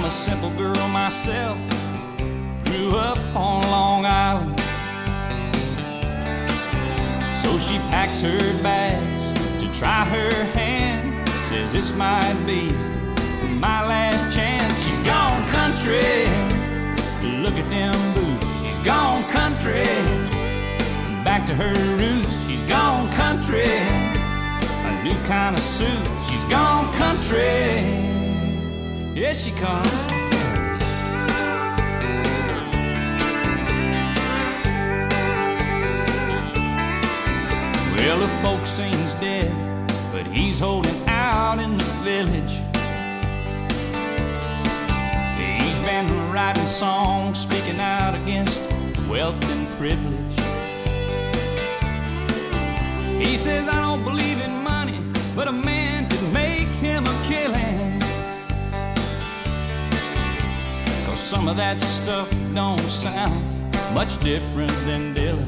I'm a simple girl myself, grew up on Long Island. So she packs her bags to try her hand, says this might be my last chance. She's gone country, look at them boots. She's gone country, back to her roots. She's gone country, a new kind of suit. She's gone country, here she comes. Well, the folk sings dead, but he's holding out in the village. He's been writing songs, speaking out against wealth and privilege. He says, I don't believe in money, but a man could make him a killing. 'Cause some of that stuff don't sound much different than Dylan.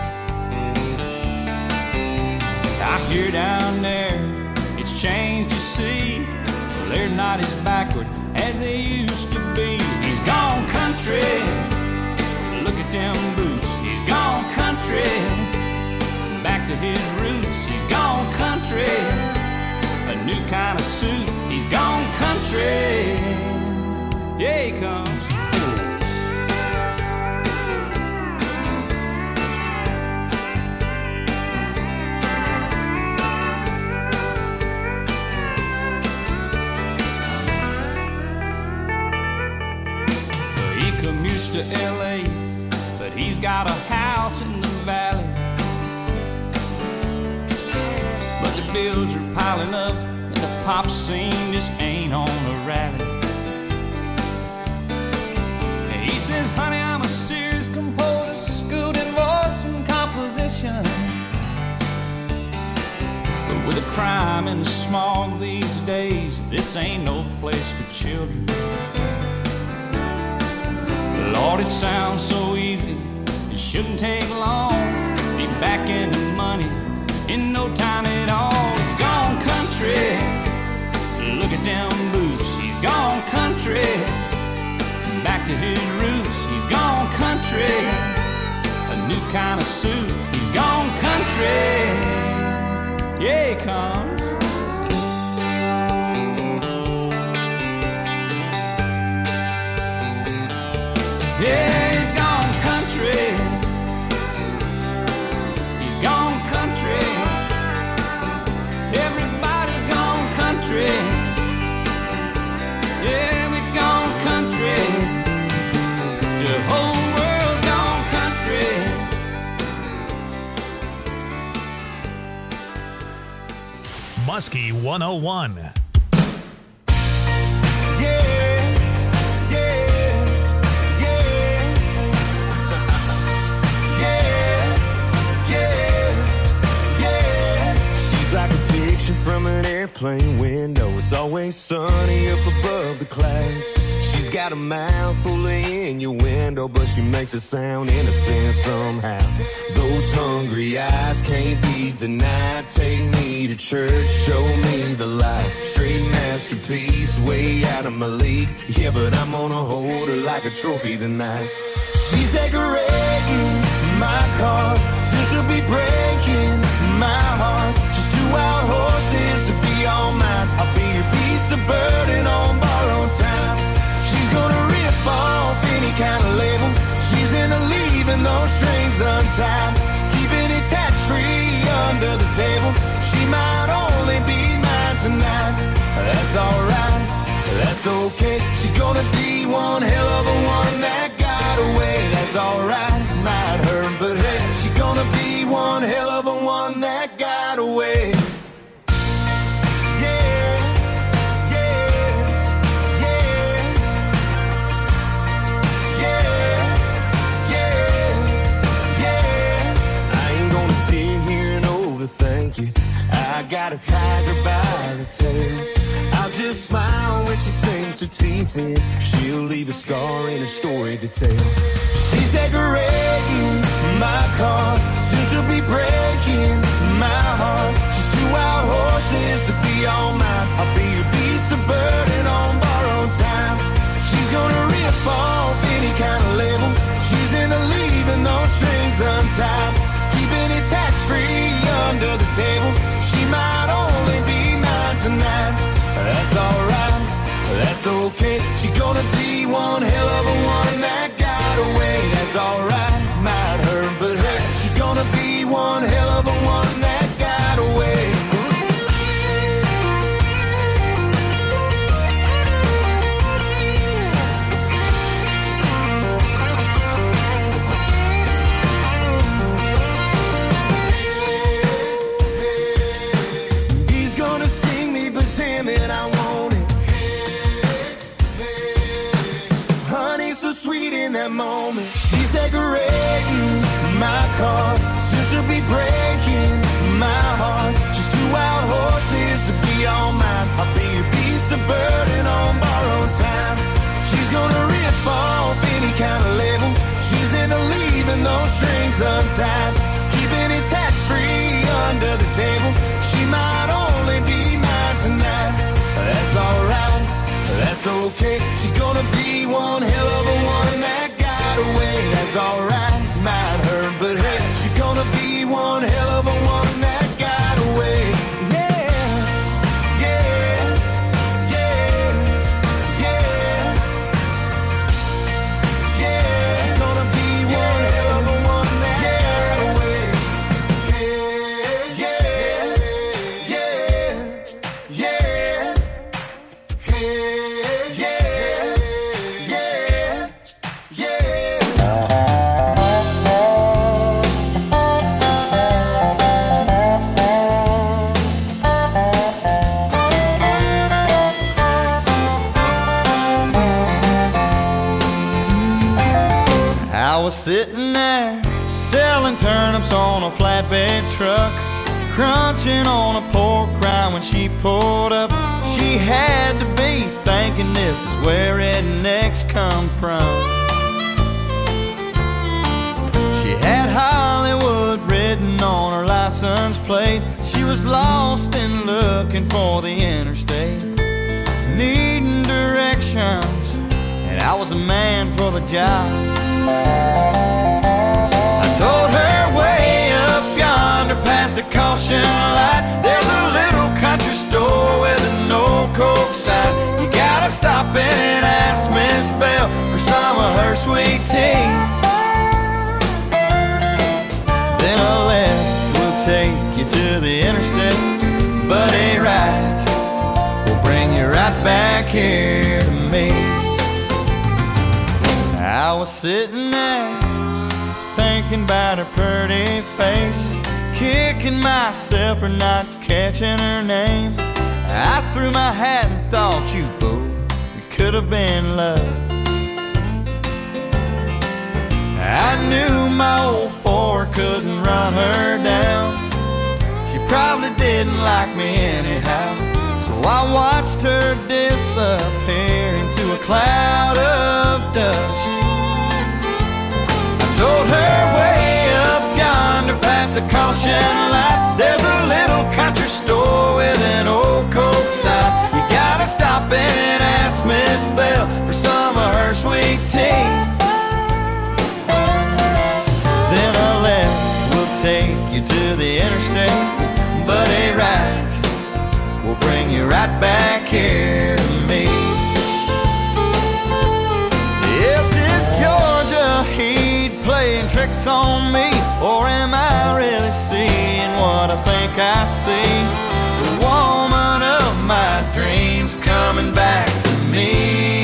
I hear down there, it's changed, you see. Well, they're not as backward as they used to be. He's gone country, look at them boots. He's gone country, back to his roots. He's gone country, a new kind of suit. He's gone country, yeah, he comes. Commutes to LA, but he's got a house in the valley. But the bills are piling up, and the pop scene just ain't on a rally. And he says, honey, I'm a serious composer, schooled in voice and composition. But with the crime and the smog these days, this ain't no place for children. Lord, it sounds so easy, it shouldn't take long. Be back in the money in no time at all. He's gone country, look at them boots. He's gone country, back to his roots. He's gone country, a new kind of suit. He's gone country, yeah, he comes. Yeah, he's gone country. He's gone country. Everybody's gone country. Yeah, we've gone country. The whole world's gone country. Muskie 101. From an airplane window, it's always sunny up above the clouds. She's got a mouth full of innuendo, but she makes it sound innocent somehow. Those hungry eyes can't be denied. Take me to church, show me the light. Straight masterpiece, way out of my league. Yeah, but I'm gonna hold her like a trophy tonight. She's decorating my car, soon she'll be breaking my heart. She's two wild horses to be all mine. I'll be your beast of burden on borrowed time. She's gonna rip off any kind of label. She's into leaving those strings untied, keeping it tax-free under the table. She might only be mine tonight. That's alright, that's okay. She's gonna be one hell of a one that got away. That's alright, might hurt, but hey, she's gonna be one hell of a one that got away. Thank you. I got a tiger by the tail. I'll just smile when she sinks her teeth in. She'll leave a scar in her story to tell. She's decorating my car, soon she'll be breaking my heart. She's two wild horses to be all mine. I'll be your beast of burden on borrowed time. She's gonna be one hell of a one that got away. That's alright, might hurt, but hey, she's gonna be one hell of a one that got away. He's gonna sting me, but damn it, I want it. Honey's so sweet in that moment. She's decorating my car, soon she'll be breaking my heart. She's two wild horses to be all mine. I'll be a beast of burden on borrowed time. She's gonna rip off any kind of label. She's into leaving those strings untied, keeping it tax-free under the table. She might only be mine tonight. That's alright, that's okay. She's gonna be one hell of a one that got away. That's alright, might hurt, but hey, she's gonna be one hell of a one that got away. Yeah, yeah, yeah, yeah, yeah. She's gonna be one hell of a one that got away. Yeah, yeah, yeah, yeah, yeah, yeah, yeah. I was sitting there selling turnips on a flatbed truck, crunching on a pork rind when she pulled up. She had to be thinking this is where rednecks come from. She had Hollywood written on her license plate. She was lost and looking for the interstate, needing directions, and I was a man for the job. I told her way up yonder past the caution light, there's a little country store with an old Coke sign. You gotta stop in and ask Miss Bell for some of her sweet tea. Then a left will take you to the interstate, but a right will bring you right back here to me. I was sitting there thinking about her pretty face, kicking myself for not catching her name. I threw my hat and thought, you fool, it could have been love. I knew my old Ford couldn't run her down. She probably didn't like me anyhow, so I watched her disappear into a cloud of dust. I told her way up yonder past the caution light, there's a little country store with an old Coke sign. You gotta stop in and ask Miss Bell for some of her sweet tea. Then a left will take you to the interstate, but a right will bring you right back here to me. Yes, it's Georgia Heat playing tricks on me, or am I really seeing what I think I see? The woman of my dreams coming back to me.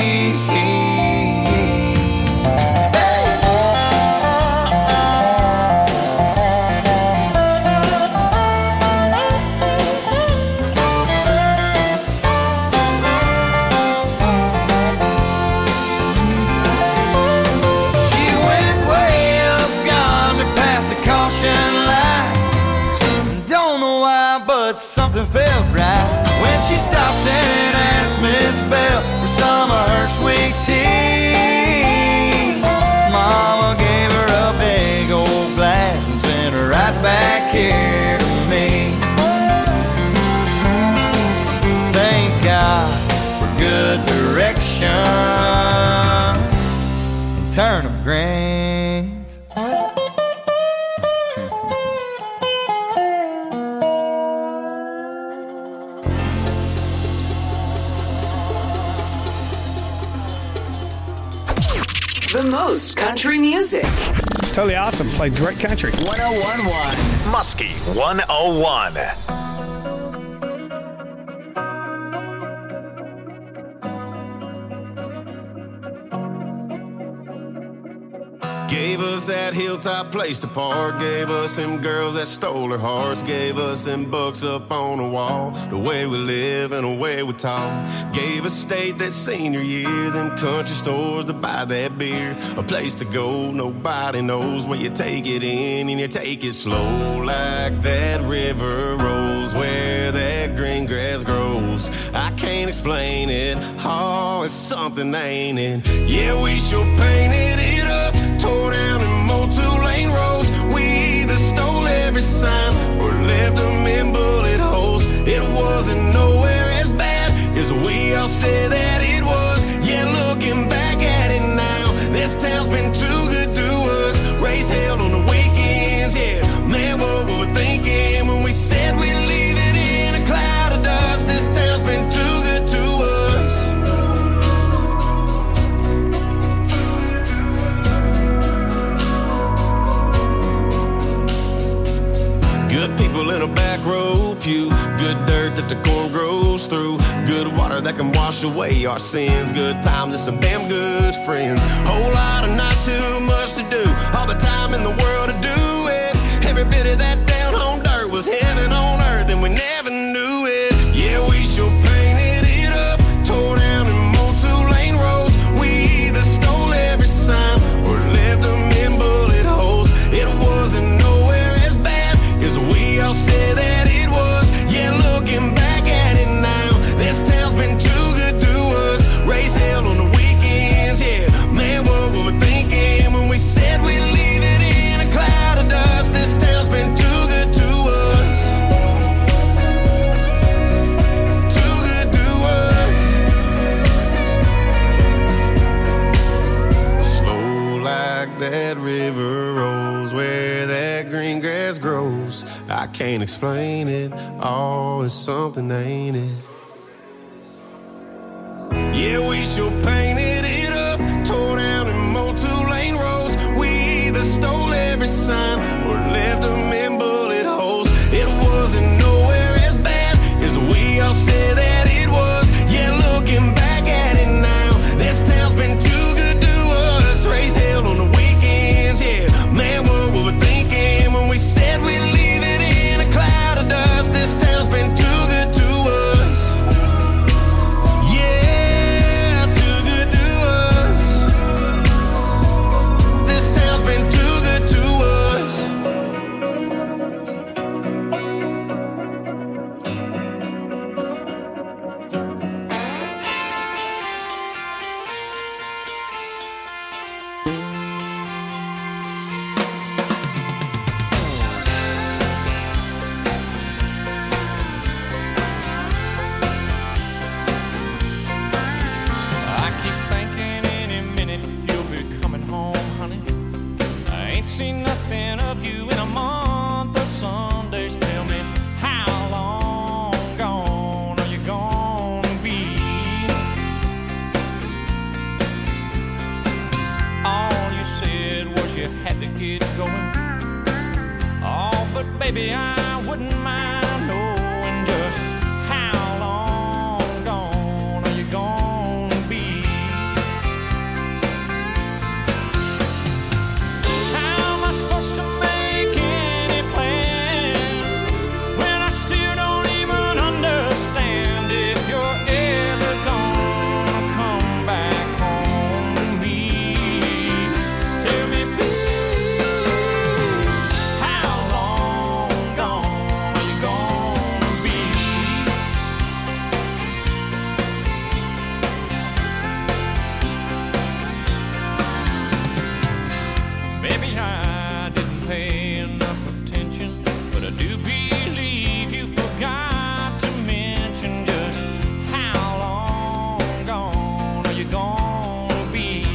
Something felt right when she stopped and asked Miss Bell for some of her sweet tea. Mama gave her a big old glass and sent her right back here to me. Thank God for good direction and turnip greens. The most country music. It's totally awesome. Played great country. 101.1 Muskie 101. Gave us that hilltop place to park. Gave us them girls that stole our hearts. Gave us them books up on the wall. The way we live and the way we talk. Gave us state that senior year. Them country stores to buy that beer. A place to go, nobody knows where you take it in and you take it slow. Like that river rolls where that green grass grows. I can't explain it. Oh, it's something, ain't it? Yeah, we sure painted it up. Tore down and mowed 2-lane roads. We either stole every sign or left them in bullet holes. It wasn't nowhere as bad as we all said that it was. Yeah, looking back at it now, this town's been too good to us. Race held on the weekends, yeah. Man, what were we thinking when we said we'd leave it in a cloud of dust? This town's been too good to us. Good people in a back row pew. Good dirt that the corn grows through. Good water that can wash away our sins. Good times and some damn good friends. Whole lot of not too much to do. All the time in the world to do it. Every bit of that down home dirt was heaven on earth and we never knew it. Yeah, we sure painted it up. Tore down and mowed 2-lane roads. We either stole every sign or left them in bullet holes. It wasn't nowhere as bad as we all said that it was. Yeah, looking back at it now, this town's been too good to us. Race held on the weekends, yeah. Man, what were we thinking when we said we'd leave it in a cloud of dust? This town's been too good to us. Too good to us. Slow like that river rolls where that green grass grows. I can't explain it. Oh, it's something, ain't it? Yeah, we sure painted it up. Tore down and mowed 2-lane roads. We either stole every sign or left them in bullet holes. It wasn't nowhere as bad as we all said that it was. Yeah, looking back at it now, this town's been too good to us. Race held on the weekends, yeah. Man, what were we thinking when we said we'd leave it in a cloud of dust? This town's been too good to us. Yeah, too good to us. This town's been too good to us. I keep thinking any minute you'll be coming home, honey. I ain't seen nothing of you in a month of Sundays. Tell me, how long gone are you gonna be? All you said was you had to get going. Oh, but baby, I wouldn't mind knowing just how long gone are you gonna be? How am I supposed to make any plans when I still don't even understand if you're ever gonna come back home to me? Tell me, please, how long gone are you gonna be? Maybe I didn't pay enough attention, but I do believe you forgot to mention just how long gone are you gonna be?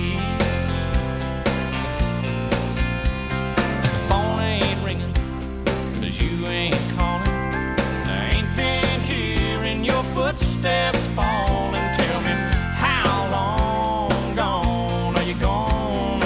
The phone ain't ringing, 'cause you ain't calling. I ain't been hearing your footsteps falling. Tell me, how long gone are you gonna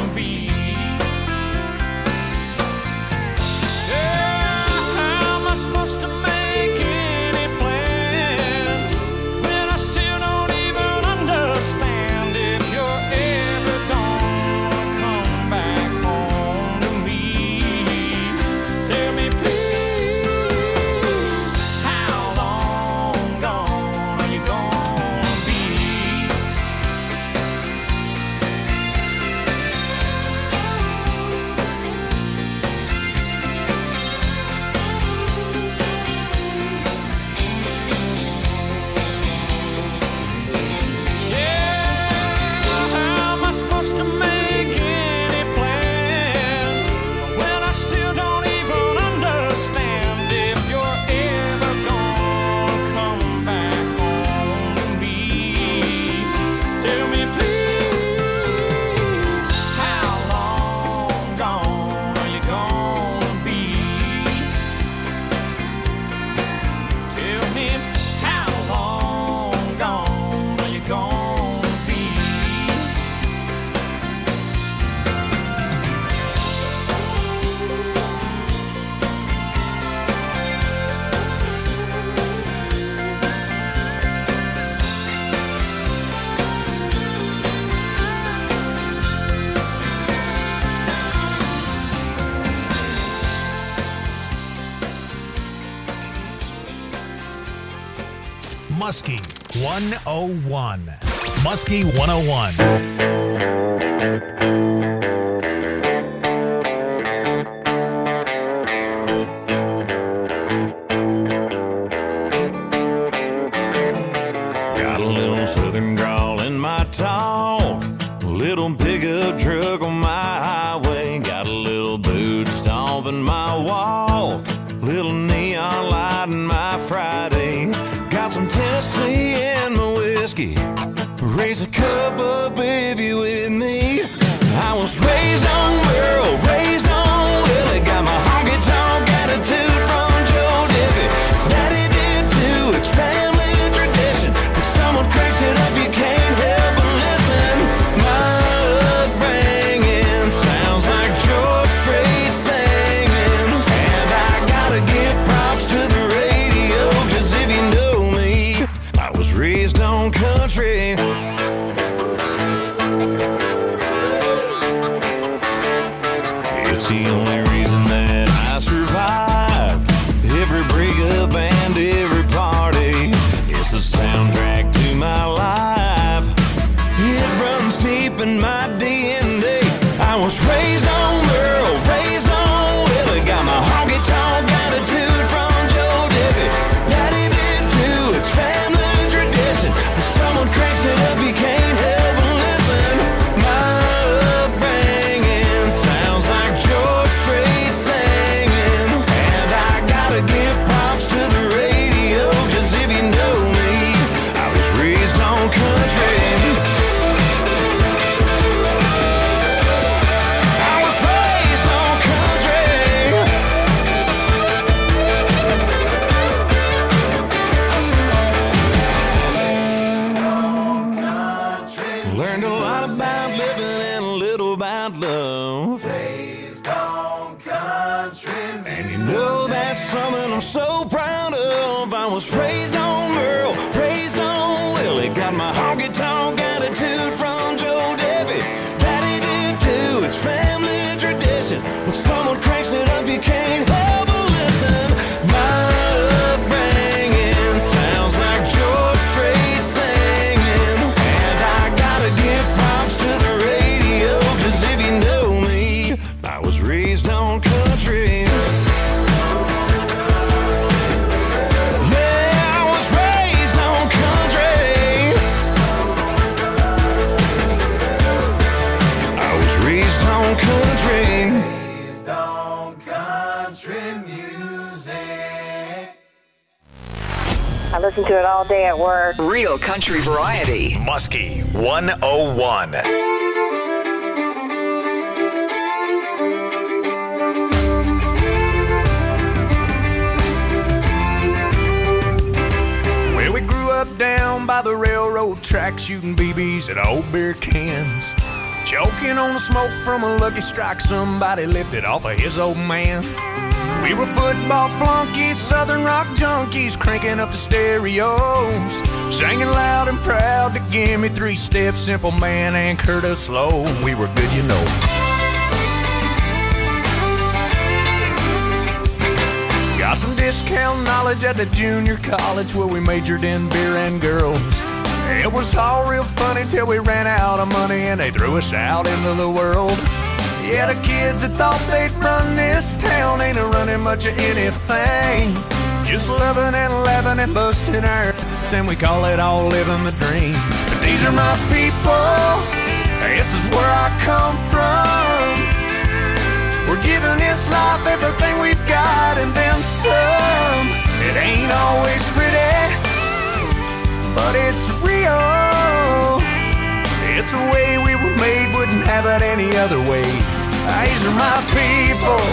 used to make any plans. Well, I still don't even understand if you're ever gonna come back home to me. Tell me, please, how long gone are you gonna be? Tell me, how long gone are you gonna be? Muskie 101. Muskie 101. Got a little southern drawl in my talk, a little pickup truck on my highway, got a little boot stomp in my walk, little neon light in my Friday, got some Tennessee in my whiskey, raise a cup up if you with me. I was raised on Merle, raised on Willie, got my honky-tonk attitude from Joe Diffie. Daddy did too, it's family tradition. When someone cranks it up, you can't help but listen. My upbringing sounds like George Strait singing, and I gotta give props to the radio, 'cause if you know me, I was raised on country. It's the only reason that I survived every breakup and every party. It's the soundtrack to my life. It runs deep in my DNA. I was raised on Merle, raised on Willie, got my honky-tonk attitude from Joe Diffie. Daddy did too, it's family tradition. When someone cranks it up, you can't help but listen. My upbringing sounds like George Strait singing, and I gotta give props to the radio, 'cause if you know me, I was raised on country. I was raised on country. Learned a lot about living and a little about love. Raised on country. And you know that's something I'm so proud of. I was raised on Merle, raised on Willie, got my honky-tonk attitude from Joe Diffie. Daddy did too, it's family tradition. When someone cranks it up, you can't help but listen. My upbringing sounds like George Strait singing, and I gotta give props to the radio, 'cause if you know me, I was raised on country. Yeah, I was raised on country. I was raised on country. Raised on country music. I listen to it all day at work. Real country variety. Muskie 101. Well, we grew up down by the railroad track, shooting BBs at old beer cans, choking on the smoke from a Lucky Strike somebody lifted off of his old man. We were football flunkies, southern rock junkies, cranking up the stereos, singing loud and proud to give me 3 steps, Simple Man and Curtis Slow. We were good, you know. Got some discount knowledge at the junior college where we majored in beer and girls. It was all real funny till we ran out of money and they threw us out into the world. Yeah, the kids that thought they'd run this town ain't a running much of anything. Just loving and laughing and busting our, then we call it all living the dream. But these are my people, This is where I come from. We're giving this life everything we've got and then some. It ain't always pretty, but it's real. It's the way we were made, wouldn't have it any other way. These are my people.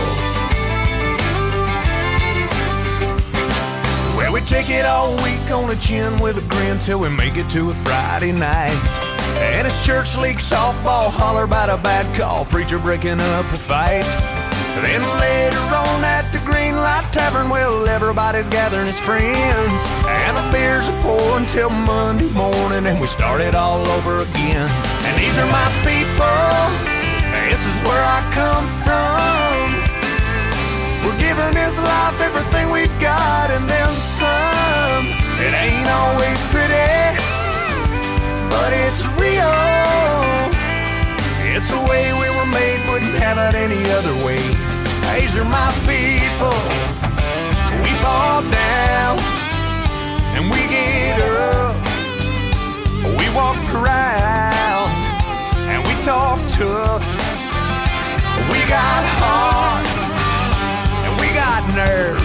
Well, we take it all week on the chin with a grin till we make it to a Friday night. And it's church league softball, holler about a bad call, preacher breaking up a fight. Then later on at the Green Light Tavern, well, everybody's gathering his friends, and the beers are pouring till Monday morning, and we start it all over again. And these are my people, this is where I come from. We're giving this life everything we've got and then some. It ain't always pretty, but it's real. It's the way we were made, wouldn't have it any other way. These are my people. We fall down and we get up. We walk around and we talk tough. We got heart and we got nerve,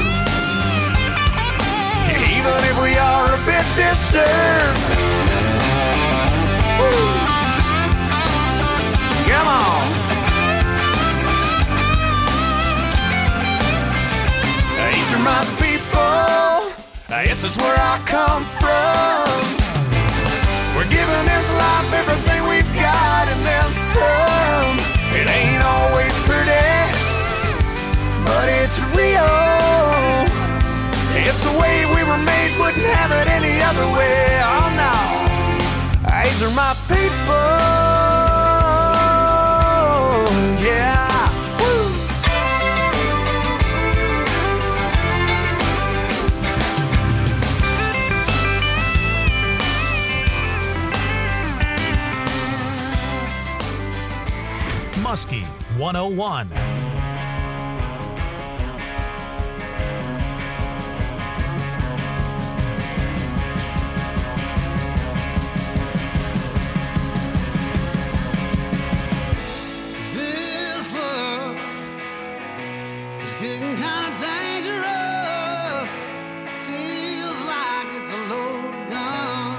even if we are a bit disturbed. Woo. Come on. These are my people. This is where I come from. We're giving this life everything we've got and then some. It ain't always pretty, but it's real. It's the way we were made, wouldn't have it any other way. Oh no. These are my people. Yeah. Woo. Muskie 101. Getting kind of dangerous. Feels like it's a loaded gun.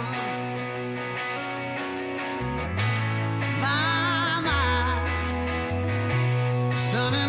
My mind is turning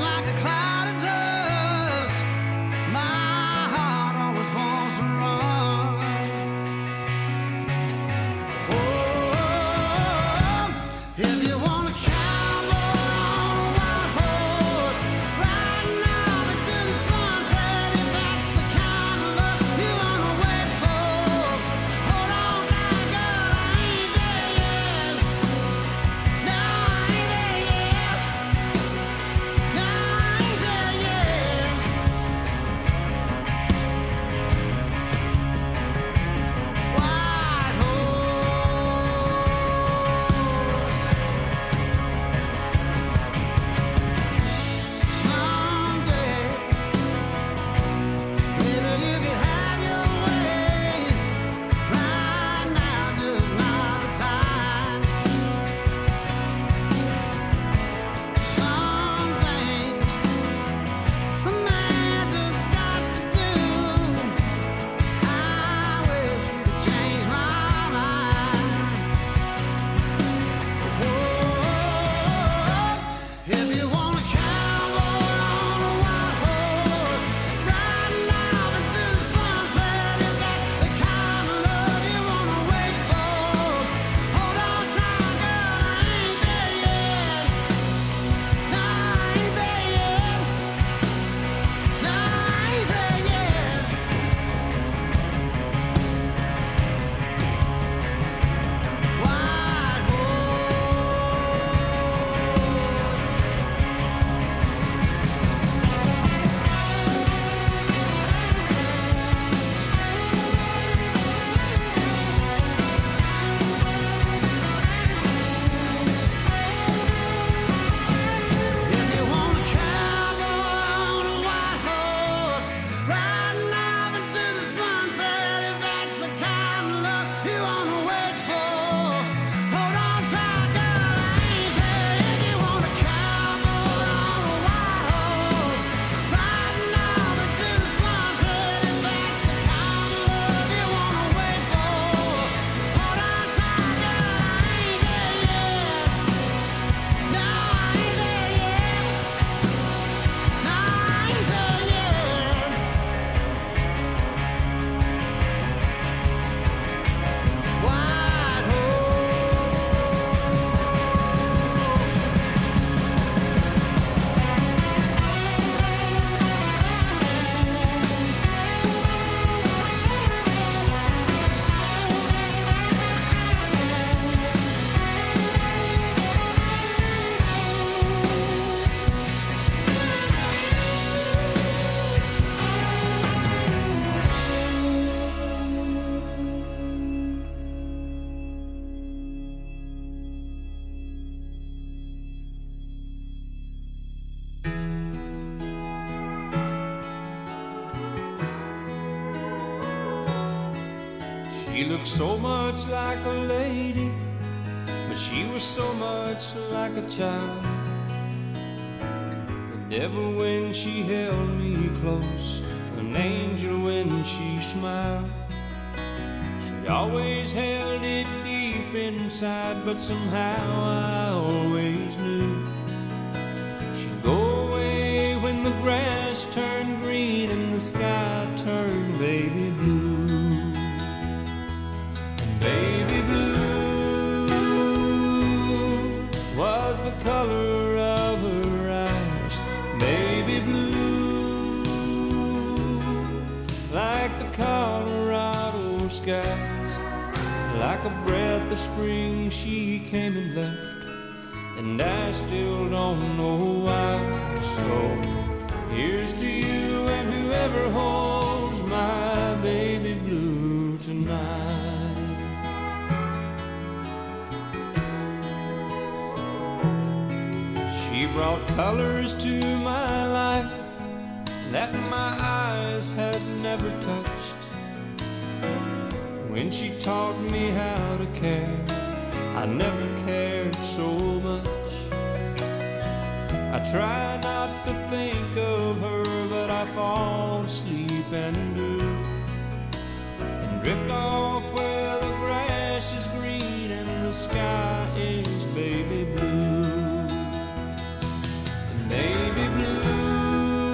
looked so much like a lady, but she was so much like a child. The devil when she held me close, an angel when she smiled. She always held it deep inside, but somehow I always knew she'd go away when the grass turned green and the sky turned baby blue. And baby blue was the color of her eyes. Baby blue, like the Colorado skies. Like a breath of spring she came and left, and I still don't know why. So here's to you and whoever holds my baby blue tonight. She brought colors to my life that my eyes had never touched. When she taught me how to care, I never cared so much. I try not to think of her, but I fall asleep and do, and drift off where the grass is green and the sky is baby blue. And baby blue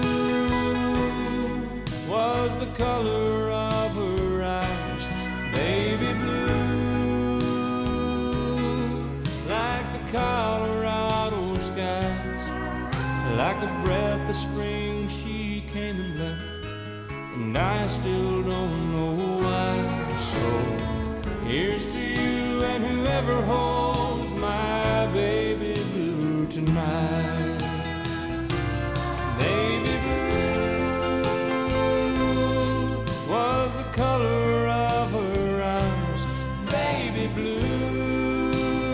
was the color of her eyes. Baby blue, like the Colorado skies. Like a breath of spring she came and left, and I still don't know why. So here's to you and whoever holds my baby blue tonight. Baby blue was the color of her eyes. Baby blue,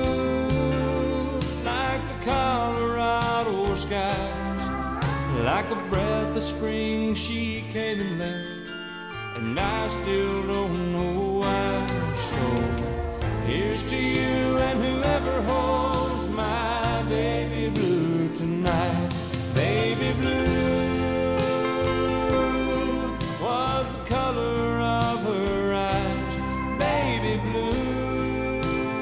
like the Colorado skies. Like a breath of spring she came and left, and I still don't know why. So here's to you and whoever holds my baby blue tonight. Baby blue was the color of her eyes. Baby blue,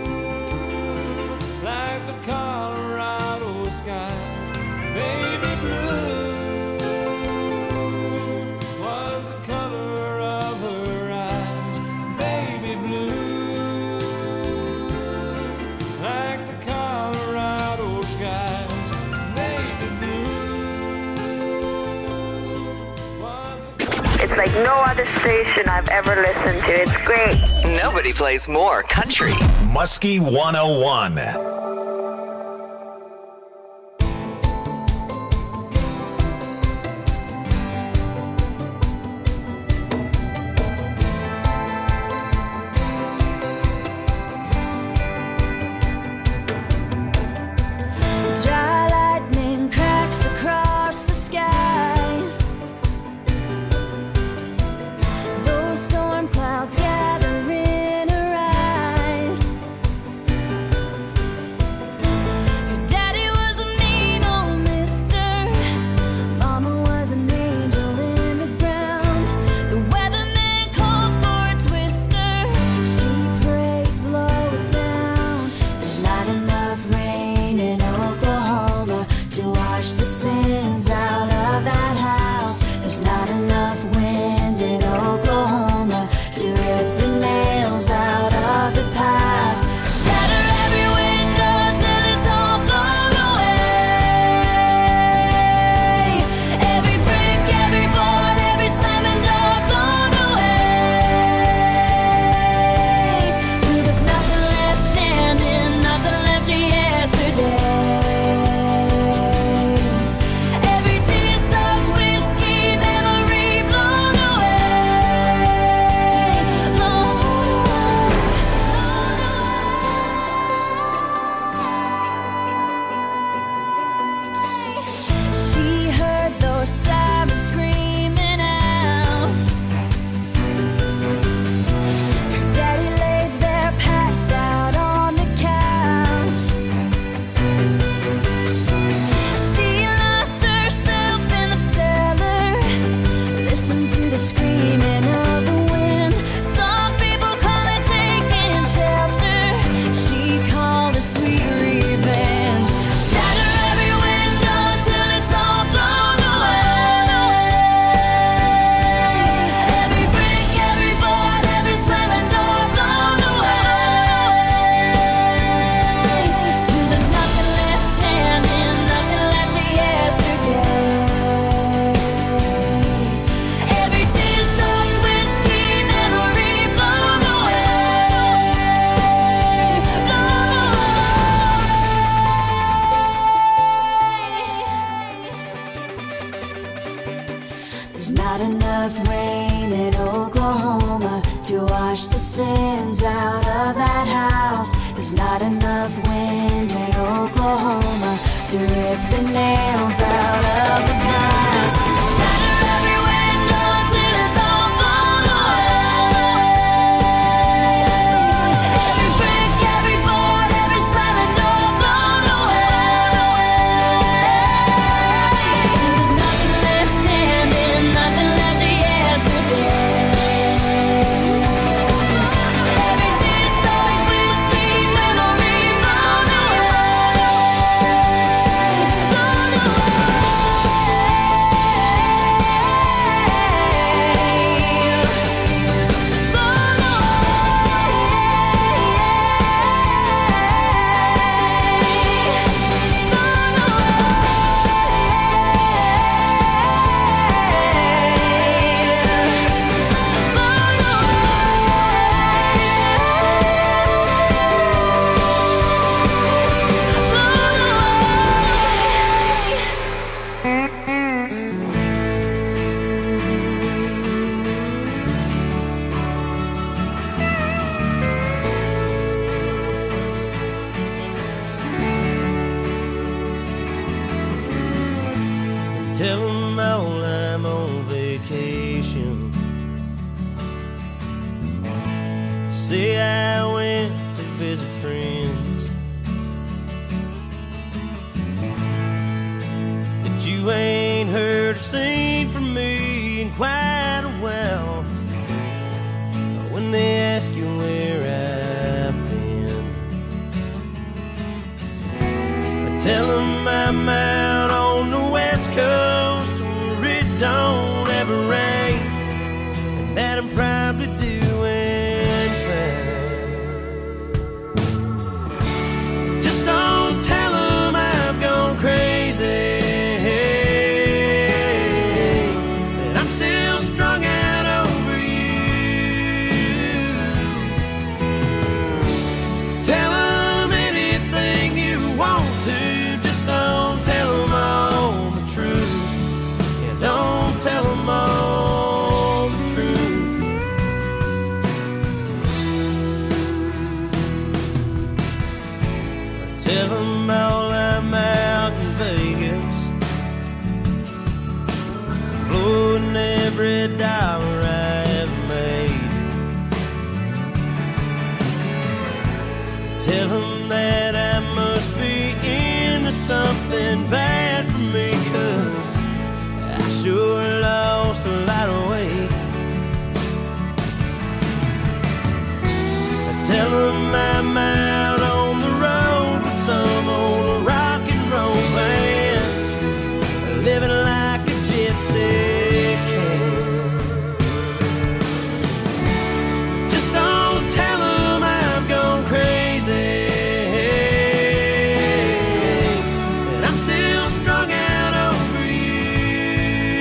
like the Colorado skies. Baby blue was the color of her eyes. Baby blue, like the Colorado skies. Baby blue was the color. It's like no other station I've ever listened to. It's great. Nobody plays more country. Muskie 101. Dry lightning cracks across the skies. Those storm clouds gather in her eyes. rip the nails out of the past. Shatter every window till it's all blown away. Every brick, every board, every slamming door blown away. Since there's nothing left standing, nothing left of yesterday. Every tear so whiskey memory blown away. Blown Tell them all I'm on vacation. Say I went to visit friends. That you ain't heard or seen from me in quite a while. When they ask you where I've been, I tell them I'm out on the West Coast where it don't ever rain, and that I'm probably doing fine. Just don't tell them I've gone crazy, that I'm still strung out over you. Tell them anything you want to, just don't tell them all the truth. Yeah, don't tell them all the truth. Tell them all I'm out in Vegas, blowing every dollar I ever made. Tell them that I must be into something bad for me, 'cause I sure lost a lot of weight. Tell them I'm out on the road with some old rock and roll band, living like a gypsy can. Just don't tell them I've gone crazy, and I'm still strung out over you.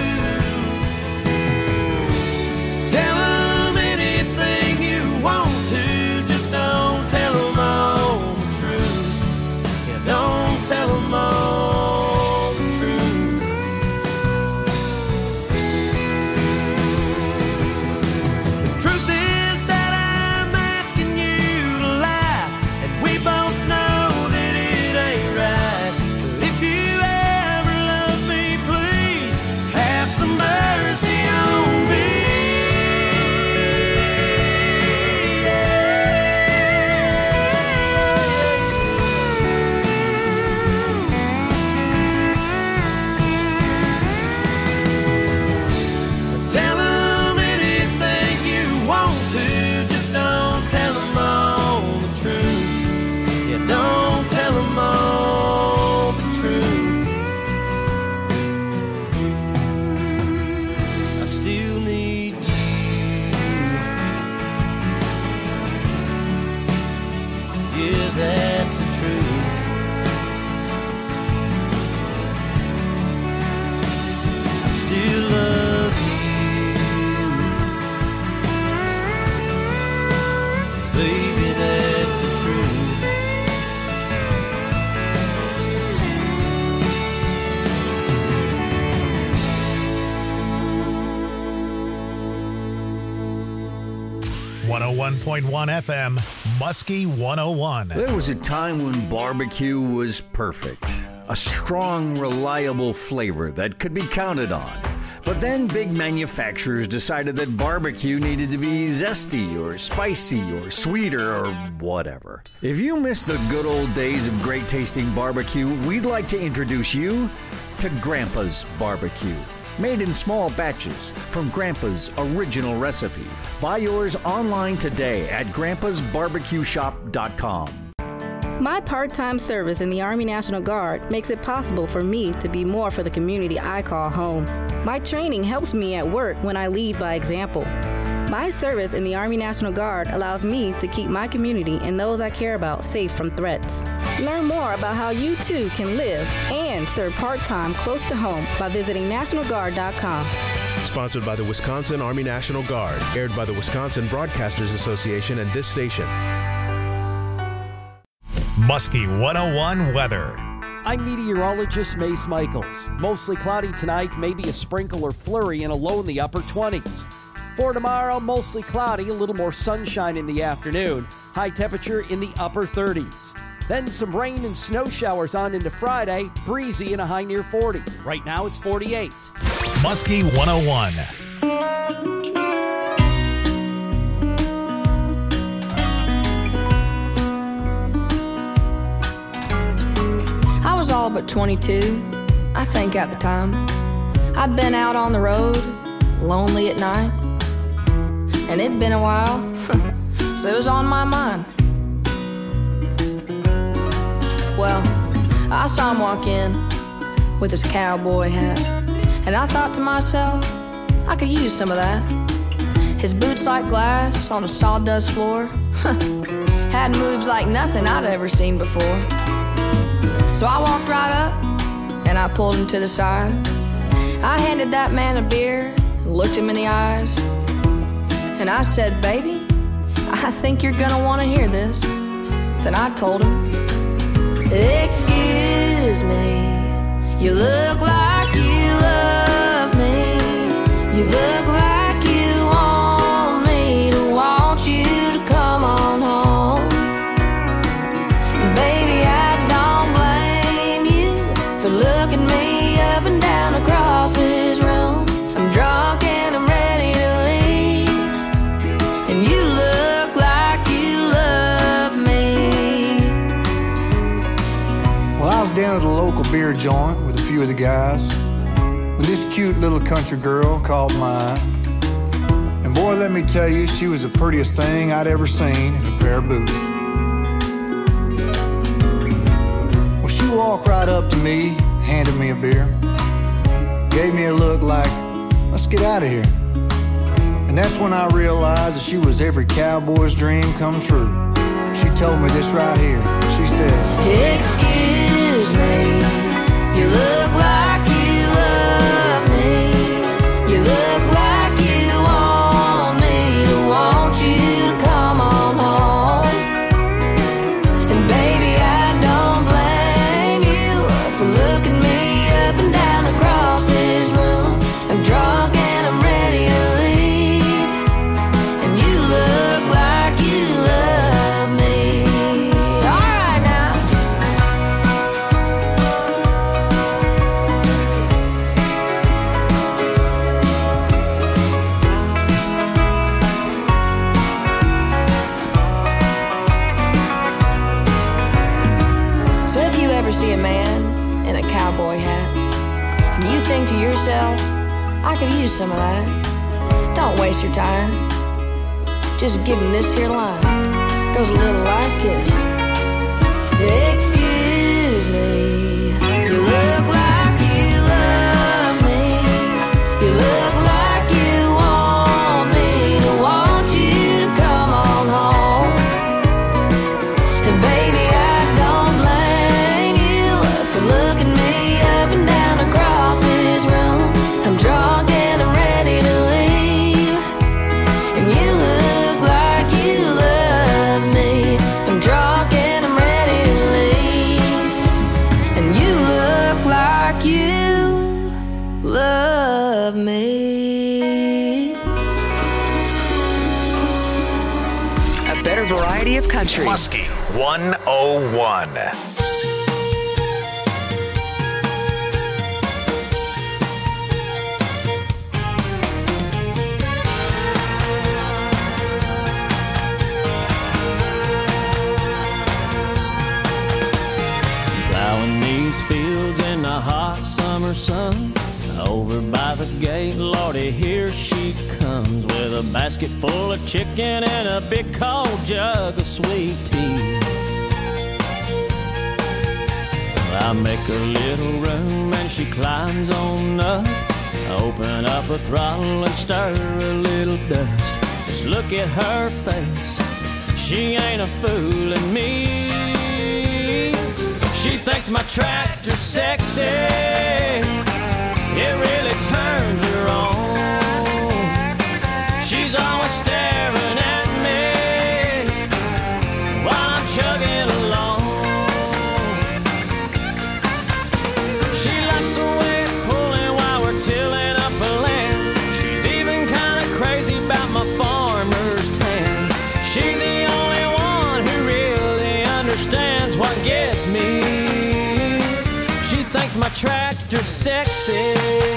Tell them anything you want to, just don't tell them all the truth. Yeah, don't tell them all the truth. The truth is that I'm asking you to lie, and we both know that it ain't right. But if you ever love me, please have some mercy on me. Tell them anything you want to, just don't tell them all the truth. Yeah, don't tell them all the truth. I still need you. Yeah, that's the truth. I still love you. Baby, that's the truth. 101.1 FM, Muskie 101. There was a time when barbecue was perfect. a strong, reliable flavor that could be counted on. But then big manufacturers decided that barbecue needed to be zesty or spicy or sweeter or whatever. If you miss the good old days of great tasting barbecue, we'd like to introduce you to Grandpa's Barbecue. Made in small batches from Grandpa's original recipe. Buy yours online today at grandpasbarbecueshop.com. My part-time service in the Army National Guard makes it possible for me to be more for the community I call home. My training helps me at work when I lead by example. My service in the Army National Guard allows me to keep my community and those I care about safe from threats. Learn more about how you too can live and serve part-time close to home by visiting NationalGuard.com. Sponsored by the Wisconsin Army National Guard. Aired by the Wisconsin Broadcasters Association and this station. Muskie 101 weather. I'm meteorologist Mace Michaels. Mostly cloudy tonight, maybe a sprinkle or flurry and a low in the upper 20s. For tomorrow, mostly cloudy, a little more sunshine in the afternoon. High temperature in the upper 30s. Then some rain and snow showers on into Friday, breezy and a high near 40. Right now it's 48. Muskie 101. I was all but 22, I think at the time. I'd been out on the road, lonely at night. And it'd been a while, so it was on my mind. Well, I saw him walk in with his cowboy hat, and I thought to myself, I could use some of that. His boots like glass on a sawdust floor had moves like nothing I'd ever seen before. So I walked right up and I pulled him to the side. I handed that man a beer and looked him in the eyes. And I said, baby, I think you're gonna wanna hear this. Then I told him, excuse me, you look like you love me. You look like you want me to want you to come on home. And baby, I don't blame you for looking me up and down across this room. I'm drunk and I'm ready to leave. And you look like you love me. Well, I was down at the local beer joint with a few of the guys when this cute little country girl caught my eye. And boy, let me tell you, she was the prettiest thing I'd ever seen in a pair of boots. Well, she walked right up to me, handed me a beer, gave me a look like, let's get out of here. And that's when I realized that she was every cowboy's dream come true. She told me this right here. She said, excuse me, you look like you love me. You look like you want me to want you to come on home. And baby, I don't blame you for looking me up and down across this room. I'm drunk and I'm ready to leave. And you look like you love me. All right now. So if you ever see a man in a cowboy hat and you think to yourself, I could use some of that, don't waste your time. Just give him this here line. Goes a little like this. Excuse me, you look like you love me. You look like you want me to want you to come on home. And baby, I don't blame you for looking me up and down across this room. I'm drunk and I'm ready to leave. And you look like you love me. I'm drunk and I'm ready to leave. And you look like you love me. A better variety of country. Muskie 101. summer sun. Over by the gate, Lordy, here she comes with a basket full of chicken and a big cold jug of sweet tea. I make a little room and she climbs on up. Open up a throttle and stir a little dust. Just look at her face, she ain't a fooling me. She thinks my tractor's sexy, it really turns her on. She's always staring at me while I'm chugging along. She likes the way it's pulling while we're tilling up a land. She's even kind of crazy about my farmer's tan. She's the only one who really understands what gets me. She thinks my tractor's sexy.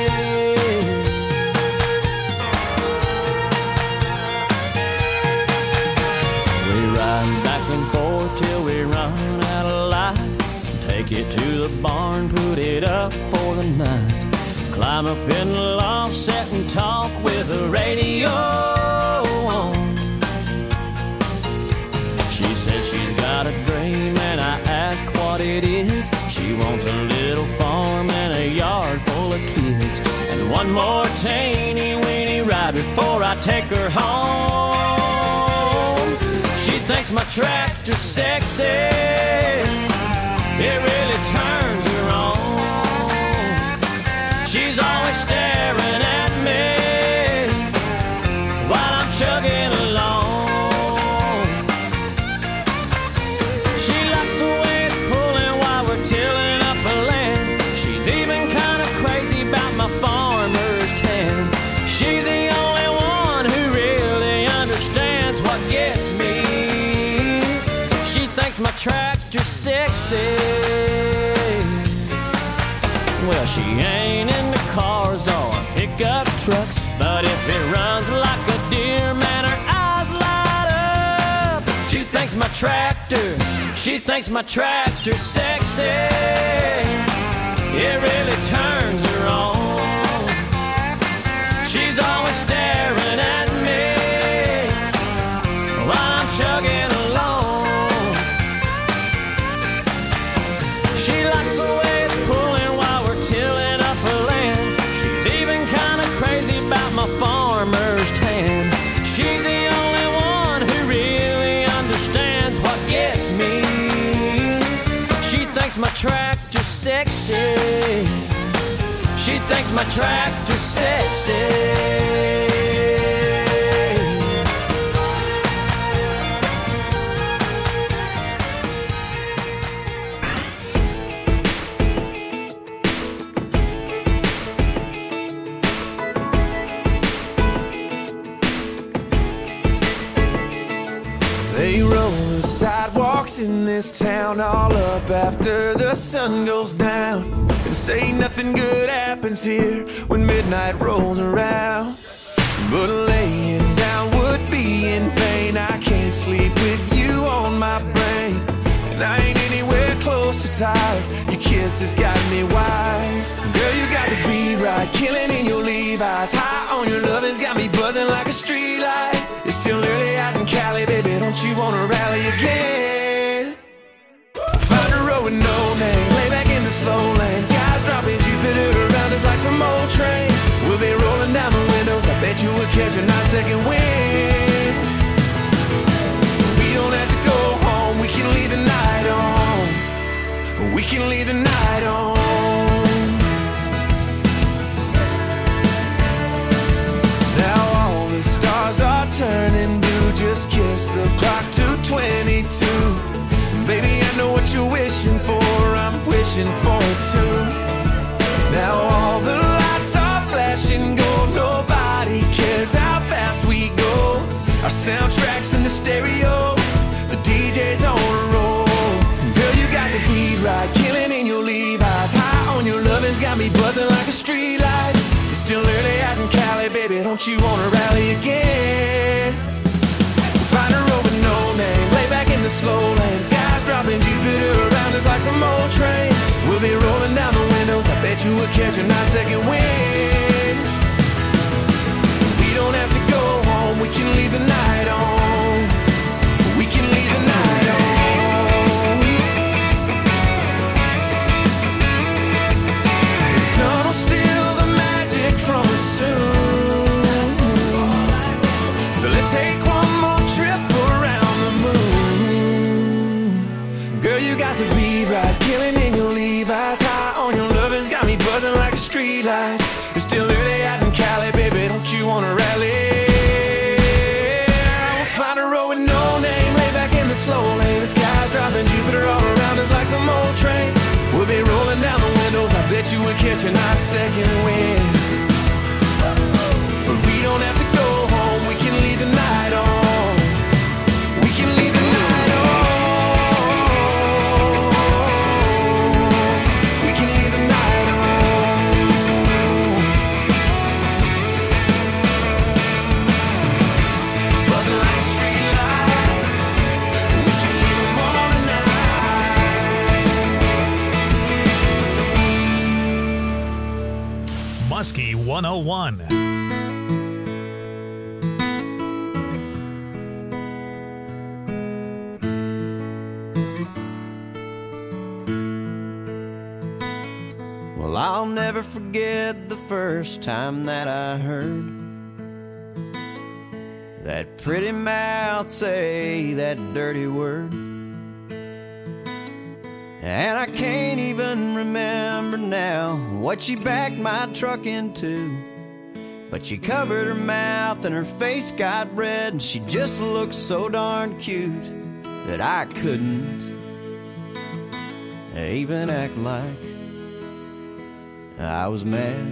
We ride back and forth till we run out of light. Take it to the barn, put it up for the night. Climb up in the loft, sit and talk with the radio on. She says she's got a dream and I ask what it is. She wants a little farm and a yard full of kids, and one more teeny weeny ride before I take her home. She thinks my tractor's sexy, it really turns her on. She's always staring at me while I'm chugging along. She likes the way it's pulling while we're tilling up a land. She's even kind of crazy about my farmer's tan. She's the only one who really understands what gets me. She thinks my tractor's sexy. Well, she ain't into cars or pickup trucks, but if it runs like a deer, man, her eyes light up. She thinks my tractor's sexy, it really turns her on. She's always staring at me while I'm chugging along. She likes the way it's pulling while we're tilling up a land. She's even kind of crazy about my farmer's tan. She's the only one who really understands what gets me. She thinks my tractor's sexy. She thinks my tractor's sexy. They roll the sidewalks in this town all up after the sun goes down, and say nothing good happens here when midnight rolls around. But laying down would be in vain. I can't sleep with you on my brain, and I ain't anywhere close to tired. Your kiss has got me wired. Girl, you got the beat right, killing in your Levi's. High on your love has got me buzzing like a street light. It's still early out in Cali, baby, don't you wanna rally again? Find a road with no name, lay back in the slow lane. Skies dropping, Jupiter around us like some old train. We'll be rolling down the windows, I bet you we'll catch a nice second wind. We don't have to go home, we can leave the night on. We can leave the night on. Now all the stars are turning blue. Just kiss the clock to 22. Baby, I know what you're wishing for, I'm wishing for it too. Now all the lights are flashing gold. Nobody cares how fast we go. Our soundtrack's in the stereo, the DJ's on a roll. Girl, you got the beat right, killing in your Levi's. High on your lovin's got me buzzing like a street light. It's still early out in Cali, baby, don't you wanna rally again? Find a road with no name, lay back in the slow lane. Skies dropping, Jupiter around us like some old train. We'll be rolling down the windows, I bet you we'll catch a nice second wind. We don't have to go home, we can leave the night on. We can leave the night on. The sun will steal the magic from us soon. So let's take one more trip around the moon. Girl, you got the beat right, killing in your Levi's. High on your lovers, got me buzzing like a street light. It's still early out in Cali, baby, don't you wanna rally? We'll find a road with no name, lay back in the slow lane. The sky's dropping, Jupiter all around us like some old train. We'll be rolling down the windows, I bet you we'll catch a nice second wind. But we don't have to go home, we can leave the night on. We can leave the night on. We can leave the night on. Buzzing like a street light. We can leave them all tonight. Muskie 101. Well, I'll never forget the first time that I heard that pretty mouth say that dirty word. And I can't even remember now what she backed my truck into. But she covered her mouth and her face got red, and she just looked so darn cute that I couldn't even act like I was mad.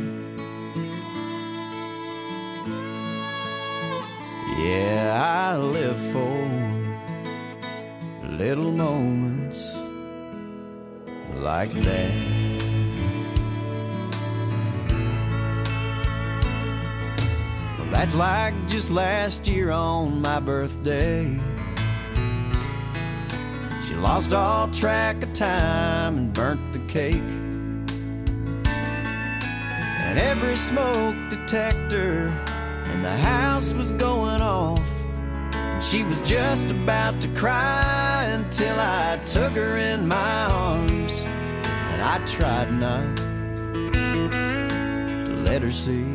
Yeah, I live for little moments like that. Well, that's like just last year on my birthday. She lost all track of time and burnt the cake. And every smoke detector in the house was going off. And she was just about to cry until I took her in my arms. And I tried not to let her see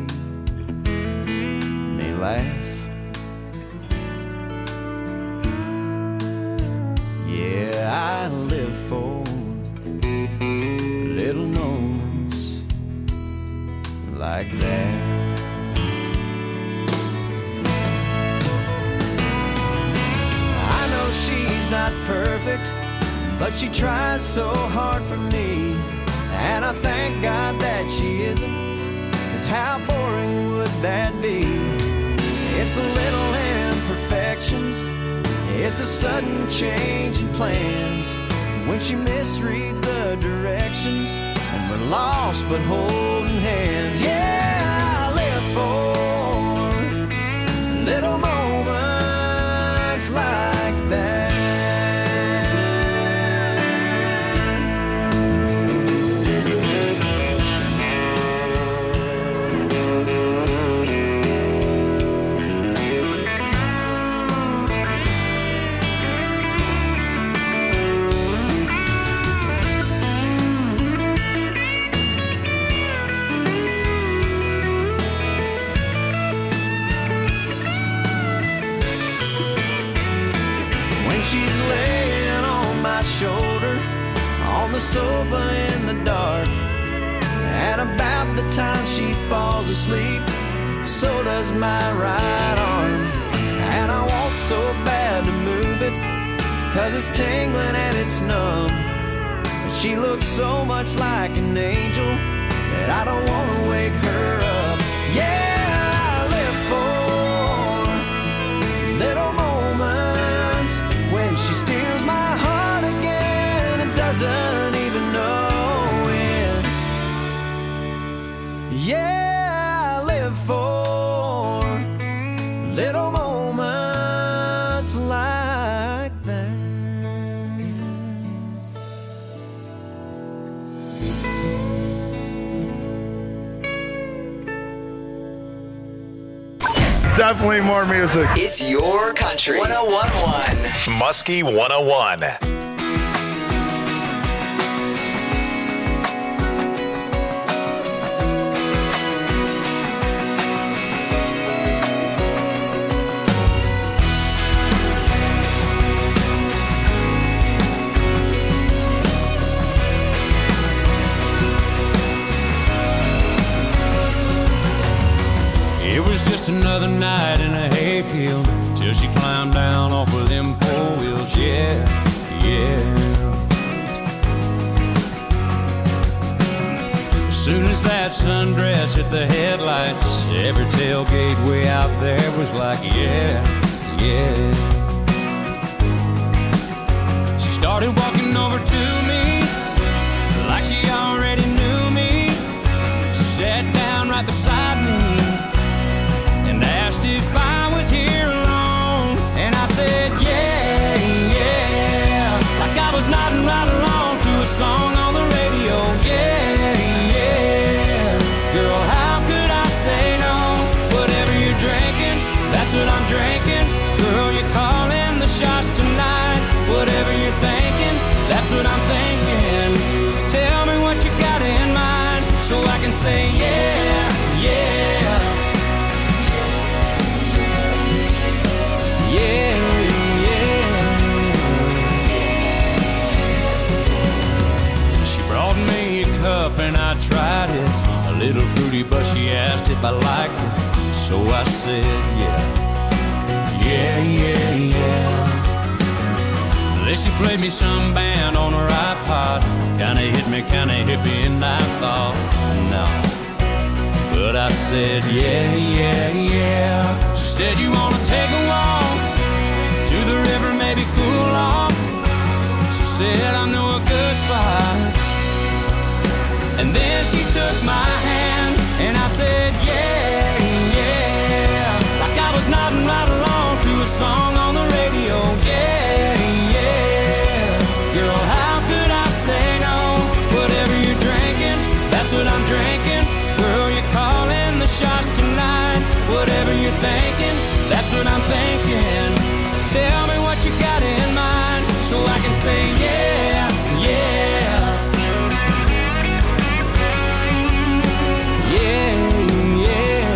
me laugh. Yeah, I live for little moments like that. I know she's not perfect, but she tries so hard for me. And I thank God that she isn't, 'cause how boring would that be? It's the little imperfections, it's a sudden change in plans, when she misreads the directions and we're lost but holding hands. Yeah, I live for little moments like that. She's laying on my shoulder on the sofa in the dark, and about the time she falls asleep, so does my right arm. And I want so bad to move it, 'cause it's tingling and it's numb. But she looks so much like an angel that I don't want to wake her up. Yeah, I live for little moments when she steals my heart again and doesn't even know it. Yeah, I live for little moments like that. Definitely more music. It's your country. 101.1. Muskie 101. It was just another night in a hayfield till she climbed down off of them 4 wheels. Yeah, yeah. As soon as that sundress hit the headlights, every tailgate way out there was like, yeah, yeah. She started walking over to me like she already knew me. She sat down right beside me and asked if I was here alone. And I said, yeah, yeah, like I was nodding right along to a song on the radio. Yeah, yeah, girl, how could I say no? Whatever you're drinking, that's what I'm drinking. Girl, you're calling the shots tonight. Whatever you're thinking, that's what I'm thinking. Tell me what you got in mind so I can say, yeah, yeah. Yeah, yeah. She brought me a cup and I tried it. A little fruity, but she asked if I liked it. So I said, yeah, yeah, yeah, yeah. Then she played me some band on her iPod. Kinda hit me, kinda hippie, and I thought, no. But I said, yeah, yeah, yeah. She said, you wanna take a walk to the river, maybe cool off. She said, I know a good spot. And then she took my hand and I said, yeah, yeah, like I was nodding right along to a song on the radio. Yeah, yeah, girl, how could I say no? Whatever you're drinking, that's what I'm drinking. Girl, you're calling the shots tonight. Whatever you're thinking, that's what I'm thinking. Tell me what you got in mind so I can say, yeah, yeah. Yeah, yeah.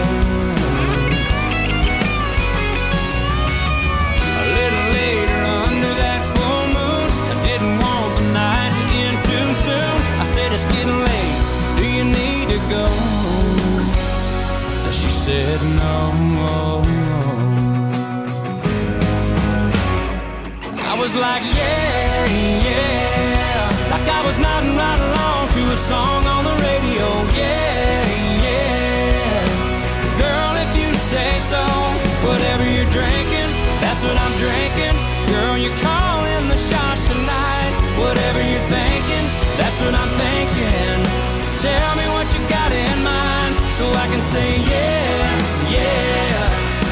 A little later under that full moon, I didn't want the night to end too soon. I said, it's getting late, do you need to go? She said, no. I was like, yeah, yeah, like I was nodding right along to a song on the radio. Yeah, yeah, girl, if you say so. Whatever you're drinking, that's what I'm drinking. Girl, you're calling the shots tonight. Whatever you're thinking, that's what I'm thinking. Tell me what you got in mind so I can say, yeah, yeah.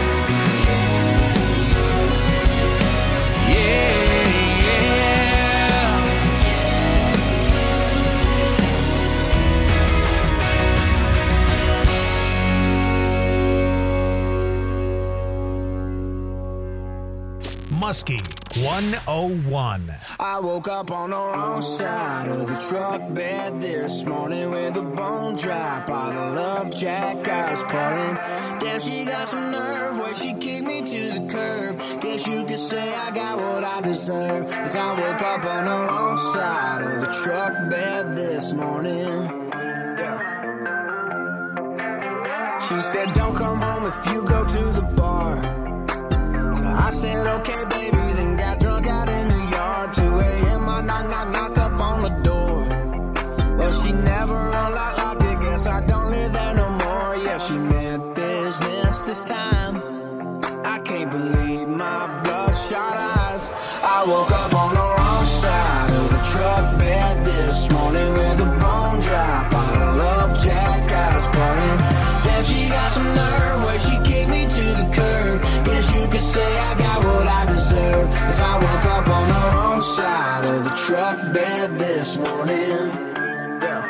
Muskie 101. I woke up on the wrong side of the truck bed this morning with a bone dry bottle of Jack I was pouring. Damn, she got some nerve where she kicked me to the curb. Guess you could say I got what I deserve, 'cause I woke up on the wrong side of the truck bed this morning. Yeah. She said don't come home if you go to the bar. I said, okay, baby, then got drunk out in the yard. 2 a.m., I knock, knock, knock up on the door. Well, she never unlocked it, guess I don't live there no more. Yeah, she meant business this time. I can't believe my bloodshot eyes. I woke up on the wrong side of the truck bed this morning with a bone dry bottle of Jack I was pouring. Damn, she got some nerve where she kicked me to the curb. Guess you could say I got what I deserve, 'cause I woke up on the wrong side of the truck bed this morning. Yeah.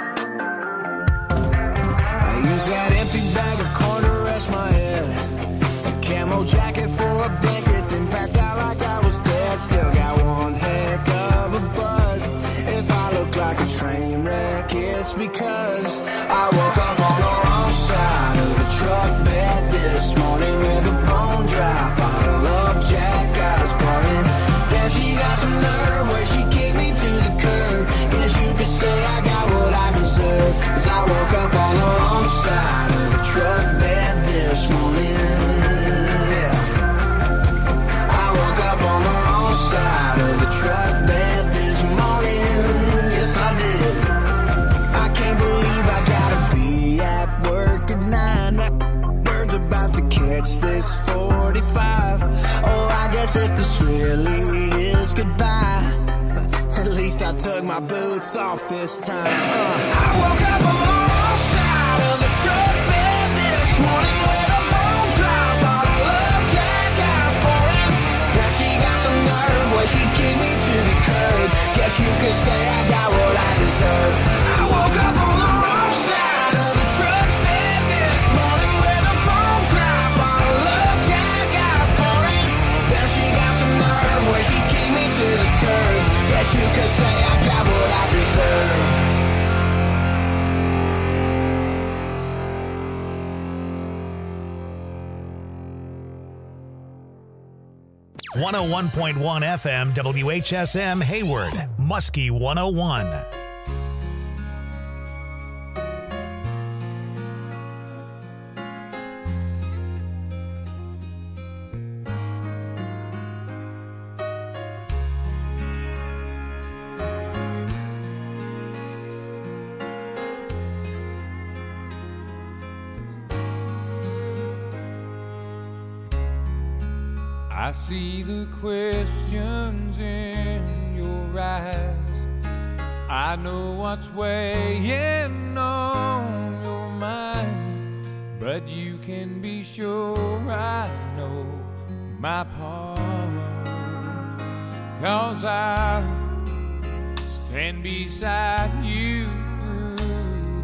I use that empty bag of corn to rest my head. I can't more jacket for a blanket, then passed out like I was dead. Still got one heck of a buzz. If I look like a train wreck, it's because I woke up on the wrong side of the truck bed this morning with a bone dry bottle of Jack I was pouring. Damn, she got some nerve where she kicked me to the curb. Guess you could say I got what I deserve, 'cause I woke up on the wrong side of the truck bed this morning. Yeah, I woke up on the wrong side of the truck bed this morning. Yes, I did. I can't believe I gotta be at work at 9. That bird's about to catch this 45. Oh, I guess if this really is goodbye, at least I took my boots off this time. I woke up on the wrong side of the truck bed this morning with a bone dry bottle of Jack I was pouring. Now she got some nerve where she kicked me to the curb. Guess you could say I got what I deserve. I woke up on the wrong side of the truck bed this morning with a bone dry bottle of Jack I was pouring. Now she got some nerve where she kicked me to the curb. Guess you could say I got what I deserve. 101.1 FM WHSM Hayward, Muskie 101. I see the questions in your eyes. I know what's weighing on your mind, but you can be sure I know my part. 'Cause I stand beside you